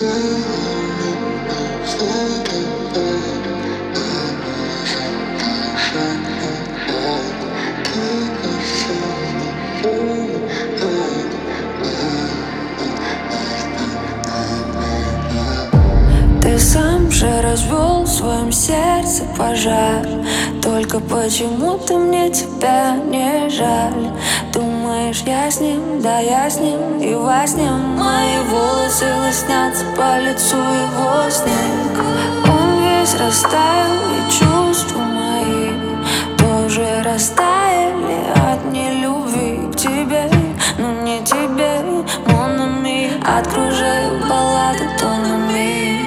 Ты сам же развел в своем сердце пожар. Только почему-то мне тебя не жаль. Думаешь, я с ним, да я с ним и во сне. Мои волосы лоснятся по лицу его снег. Он весь растаял, и чувства мои тоже растаяли от нелюбви к тебе. Но не тебе, mon ami. Откружаю баллады тонами.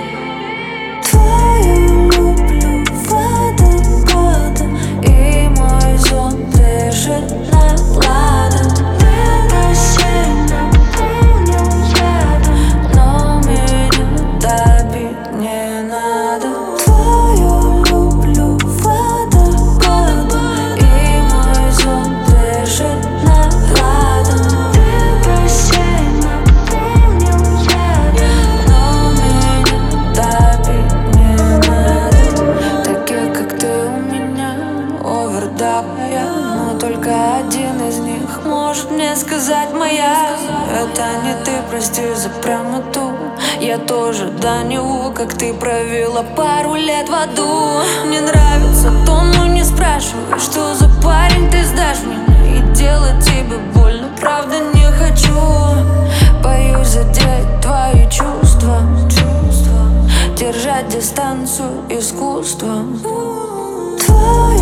Твою люблю водопадом, и мой сон дышит на ладан. Небо сильно полнил ядом, но меня топить не надо. Твою люблю водопадом, и мой сон дышит на ладан. Небо сильно полнил ядом, но меня топить не надо. Такие, как ты, у меня овердап. Но только один из них может мне сказать моя. Это не ты, прости за прямоту. Я тоже до него, как ты провела пару лет в аду. Мне нравится тон, но не спрашивай, что за парень ты сдашь меня. И делать тебе больно, правда не хочу. Боюсь задеть твои чувства. Держать дистанцию искусство. Твой